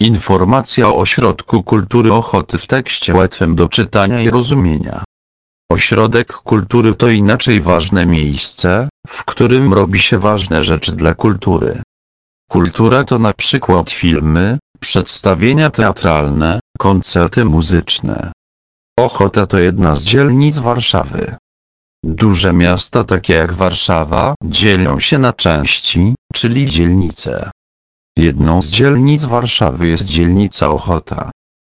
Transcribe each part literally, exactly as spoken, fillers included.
Informacja o Ośrodku Kultury Ochoty w tekście łatwym do czytania i rozumienia. Ośrodek Kultury to inaczej ważne miejsce, w którym robi się ważne rzeczy dla kultury. Kultura to na przykład filmy, przedstawienia teatralne, koncerty muzyczne. Ochota to jedna z dzielnic Warszawy. Duże miasta takie jak Warszawa dzielą się na części, czyli dzielnice. Jedną z dzielnic Warszawy jest dzielnica Ochota.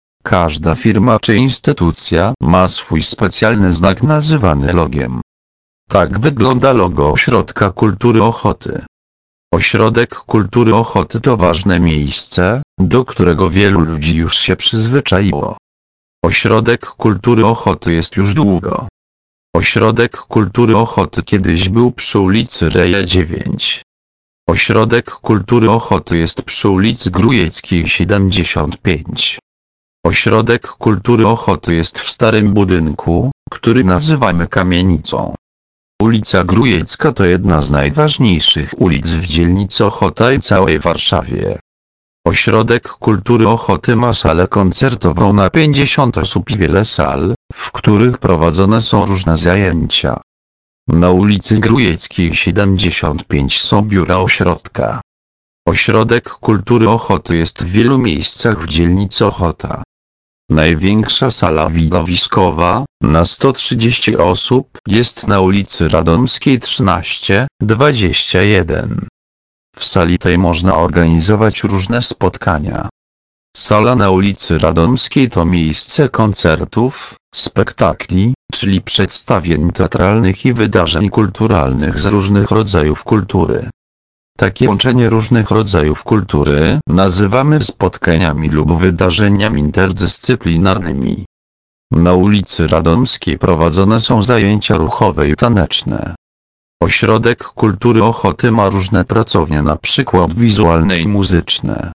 Każda firma czy instytucja ma swój specjalny znak nazywany logiem. Tak wygląda logo Ośrodka Kultury Ochoty. Ośrodek Kultury Ochoty to ważne miejsce, do którego wielu ludzi już się przyzwyczaiło. Ośrodek Kultury Ochoty jest już długo. Ośrodek Kultury Ochoty kiedyś był przy ulicy Reja dziewięć. Ośrodek Kultury Ochoty jest przy ulicy Grójeckiej siedemdziesiąt pięć. Ośrodek Kultury Ochoty jest w starym budynku, który nazywamy Kamienicą. Ulica Grójecka to jedna z najważniejszych ulic w dzielnicy Ochota i całej Warszawie. Ośrodek Kultury Ochoty ma salę koncertową na pięćdziesiąt osób i wiele sal, w których prowadzone są różne zajęcia. Na ulicy Grójeckiej siedemdziesiąt pięć są biura ośrodka. Ośrodek Kultury Ochoty jest w wielu miejscach w dzielnicy Ochota. Największa sala widowiskowa, na sto trzydzieści osób, jest na ulicy Radomskiej trzynaście dwadzieścia jeden. W sali tej można organizować różne spotkania. Sala na ulicy Radomskiej to miejsce koncertów, spektakli, czyli przedstawień teatralnych i wydarzeń kulturalnych z różnych rodzajów kultury. Takie łączenie różnych rodzajów kultury nazywamy spotkaniami lub wydarzeniami interdyscyplinarnymi. Na ulicy Radomskiej prowadzone są zajęcia ruchowe i taneczne. Ośrodek Kultury Ochoty ma różne pracownie, na przykład wizualne i muzyczne.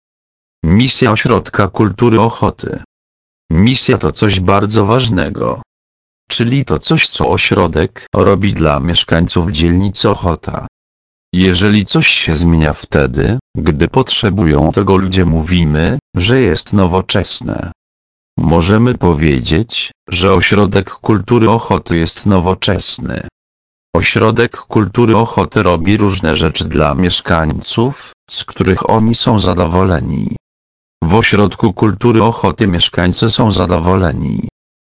Misja Ośrodka Kultury Ochoty. Misja to coś bardzo ważnego. Czyli to coś, co ośrodek robi dla mieszkańców dzielnicy Ochota. Jeżeli coś się zmienia wtedy, gdy potrzebują tego ludzie, mówimy, że jest nowoczesne. Możemy powiedzieć, że Ośrodek Kultury Ochoty jest nowoczesny. Ośrodek Kultury Ochoty robi różne rzeczy dla mieszkańców, z których oni są zadowoleni. W Ośrodku Kultury Ochoty mieszkańcy są zadowoleni.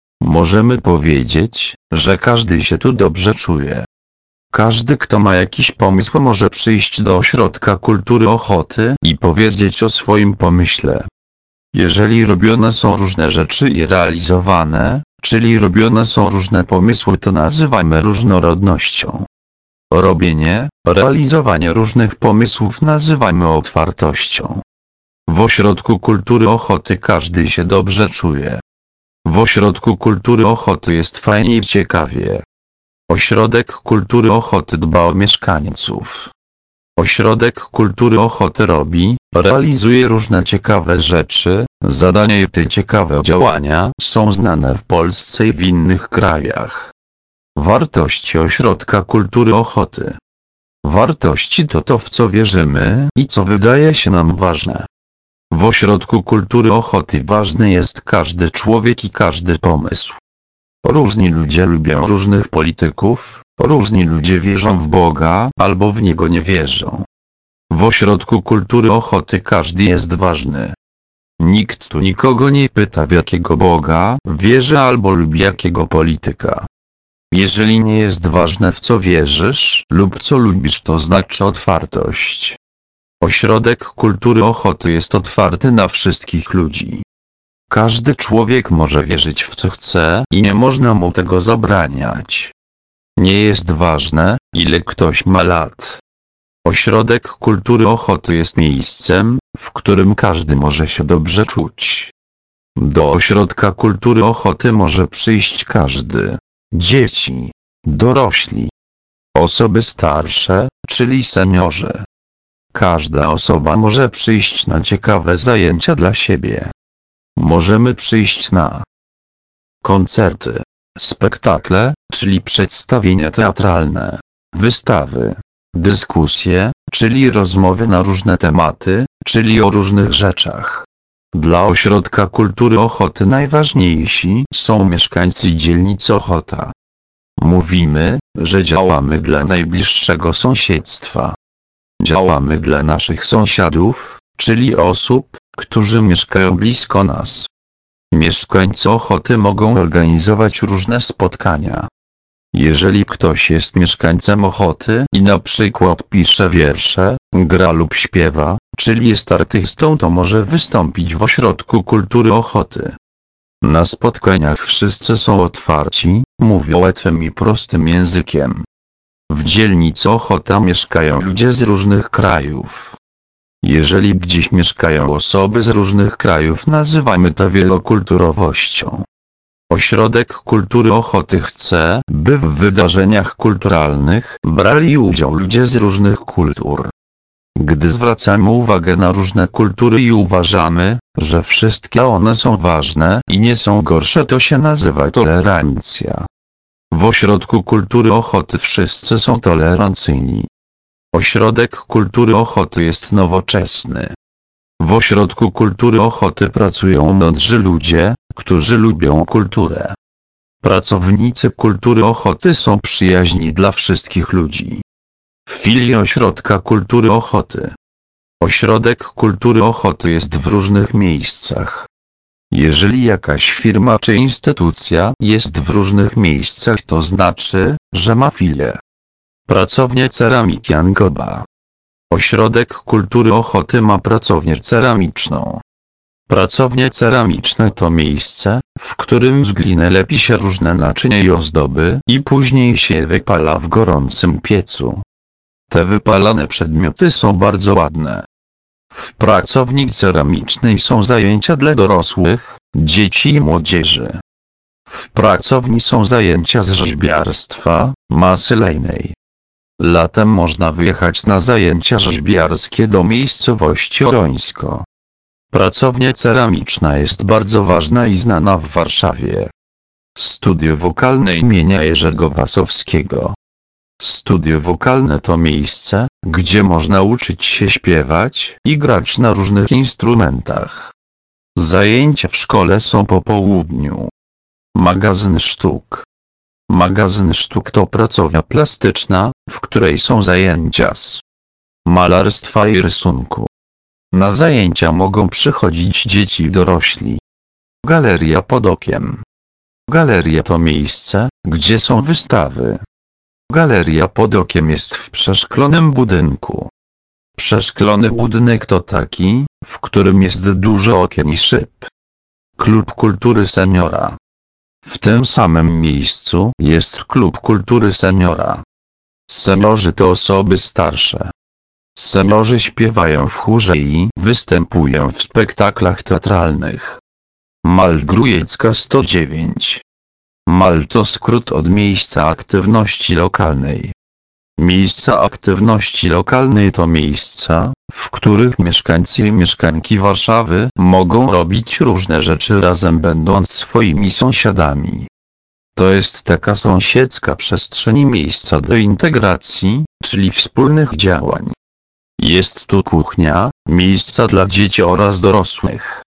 Możemy powiedzieć, że każdy się tu dobrze czuje. Każdy, kto ma jakiś pomysł, może przyjść do Ośrodka Kultury Ochoty i powiedzieć o swoim pomyśle. Jeżeli robione są różne rzeczy i realizowane, czyli robione są różne pomysły, to nazywamy różnorodnością. Robienie, realizowanie różnych pomysłów nazywamy otwartością. W Ośrodku Kultury Ochoty każdy się dobrze czuje. W Ośrodku Kultury Ochoty jest fajnie i ciekawie. Ośrodek Kultury Ochoty dba o mieszkańców. Ośrodek Kultury Ochoty robi, realizuje różne ciekawe rzeczy, zadania i te ciekawe działania są znane w Polsce i w innych krajach. Wartości Ośrodka Kultury Ochoty. Wartości to to, w co wierzymy i co wydaje się nam ważne. W Ośrodku Kultury Ochoty ważny jest każdy człowiek i każdy pomysł. Różni ludzie lubią różnych polityków, różni ludzie wierzą w Boga albo w Niego nie wierzą. W Ośrodku Kultury Ochoty każdy jest ważny. Nikt tu nikogo nie pyta, w jakiego Boga wierzy albo lubi jakiego polityka. Jeżeli nie jest ważne, w co wierzysz lub co lubisz, to znaczy otwartość. Ośrodek Kultury Ochoty jest otwarty na wszystkich ludzi. Każdy człowiek może wierzyć w co chce i nie można mu tego zabraniać. Nie jest ważne, ile ktoś ma lat. Ośrodek Kultury Ochoty jest miejscem, w którym każdy może się dobrze czuć. Do Ośrodka Kultury Ochoty może przyjść każdy. Dzieci, dorośli, osoby starsze, czyli seniorzy. Każda osoba może przyjść na ciekawe zajęcia dla siebie. Możemy przyjść na koncerty, spektakle, czyli przedstawienia teatralne, wystawy, dyskusje, czyli rozmowy na różne tematy, czyli o różnych rzeczach. Dla Ośrodka Kultury Ochoty najważniejsi są mieszkańcy dzielnicy Ochota. Mówimy, że działamy dla najbliższego sąsiedztwa. Działamy dla naszych sąsiadów, czyli osób, którzy mieszkają blisko nas. Mieszkańcy Ochoty mogą organizować różne spotkania. Jeżeli ktoś jest mieszkańcem Ochoty i na przykład pisze wiersze, gra lub śpiewa, czyli jest artystą, to może wystąpić w Ośrodku Kultury Ochoty. Na spotkaniach wszyscy są otwarci, mówią łatwym i prostym językiem. W dzielnicy Ochota mieszkają ludzie z różnych krajów. Jeżeli gdzieś mieszkają osoby z różnych krajów, nazywamy to wielokulturowością. Ośrodek Kultury Ochoty chce, by w wydarzeniach kulturalnych brali udział ludzie z różnych kultur. Gdy zwracamy uwagę na różne kultury i uważamy, że wszystkie one są ważne i nie są gorsze, to się nazywa tolerancja. W Ośrodku Kultury Ochoty wszyscy są tolerancyjni. Ośrodek Kultury Ochoty jest nowoczesny. W Ośrodku Kultury Ochoty pracują mądrzy ludzie, którzy lubią kulturę. Pracownicy Kultury Ochoty są przyjaźni dla wszystkich ludzi. W filii Ośrodka Kultury Ochoty. Ośrodek Kultury Ochoty jest w różnych miejscach. Jeżeli jakaś firma czy instytucja jest w różnych miejscach, to znaczy, że ma filię. Pracownia Ceramiki Angoba. Ośrodek Kultury Ochoty ma pracownię ceramiczną. Pracownie ceramiczne to miejsce, w którym z gliny lepi się różne naczynia i ozdoby i później się je wypala w gorącym piecu. Te wypalane przedmioty są bardzo ładne. W pracowni ceramicznej są zajęcia dla dorosłych, dzieci i młodzieży. W pracowni są zajęcia z rzeźbiarstwa, masy lejnej. Latem można wyjechać na zajęcia rzeźbiarskie do miejscowości Orońsko. Pracownia ceramiczna jest bardzo ważna i znana w Warszawie. Studio wokalne imienia Jerzego Wasowskiego. Studio wokalne to miejsce, gdzie można uczyć się śpiewać i grać na różnych instrumentach. Zajęcia w szkole są po południu. Magazyn sztuk. Magazyn sztuk to pracownia plastyczna, w której są zajęcia z malarstwa i rysunku. Na zajęcia mogą przychodzić dzieci i dorośli. Galeria pod okiem. Galeria to miejsce, gdzie są wystawy. Galeria pod okiem jest w przeszklonym budynku. Przeszklony budynek to taki, w którym jest dużo okien i szyb. Klub Kultury Seniora. W tym samym miejscu jest Klub Kultury Seniora. Seniorzy to osoby starsze. Seniorzy śpiewają w chórze i występują w spektaklach teatralnych. Mal Grujecka sto dziewięć. Mal to skrót od miejsca aktywności lokalnej. Miejsca aktywności lokalnej to miejsca, w których mieszkańcy i mieszkanki Warszawy mogą robić różne rzeczy razem, będąc swoimi sąsiadami. To jest taka sąsiedzka przestrzeń i miejsca do integracji, czyli wspólnych działań. Jest tu kuchnia, miejsca dla dzieci oraz dorosłych.